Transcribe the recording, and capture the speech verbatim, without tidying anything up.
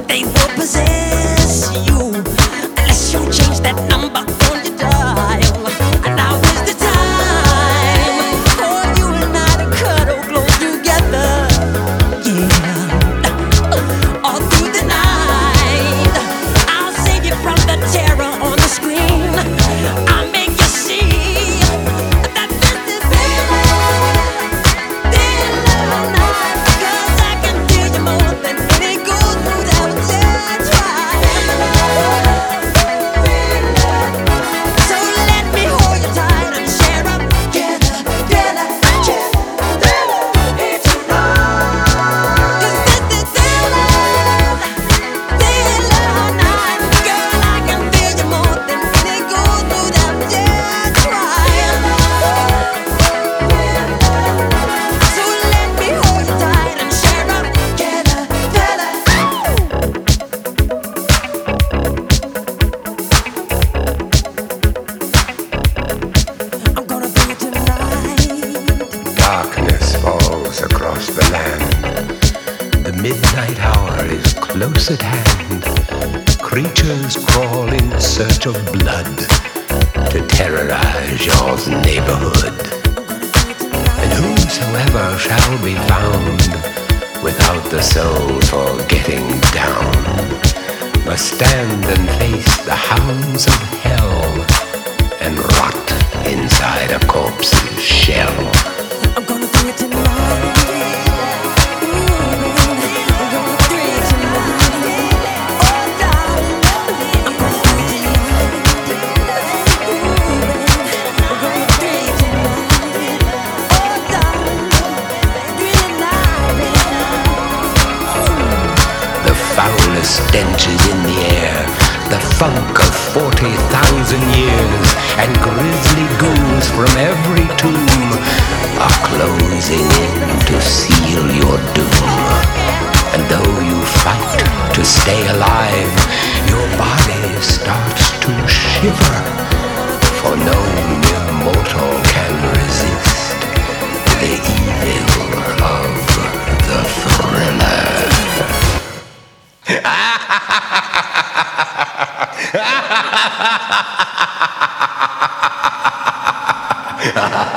they will possess you unless you change that number on your dial. And now is the time for you and I to cuddle close together. Yeah, all through the night, I'll save you from the terror on the screen. I'll make you see that this is real love, real love night. 'Cause I can feel you more than any gold mood I would dare try. So let me hold you tight and share up together, together, together, here tonight. 'Cause this is real love, real love night. Girl, I can feel you more than any gold mood I would dare try. So let me hold you tight and share up together, together. I'm gonna do it tonight. Darkness falls across the land. The midnight hour is close at hand. Creatures crawl in search of blood to terrorize your neighborhood. And whosoever shall be found without the soul for getting down must stand and face the hounds of hell and rot inside a corpse's shell. I'm gonna do it tonight. I'm gonna do it tonight. Oh, darling, I'm gonna do it tonight. I'm gonna do it tonight. Oh, darling, do it tonight. The foulest stench is in the air, the funk of forty thousand years, and grisly ghouls from every tomb are closing in to seal your doom. And though you fight to stay alive, your body starts to shiver, for no mere mortal can resist the evil of the thriller. Ha ha ha ha!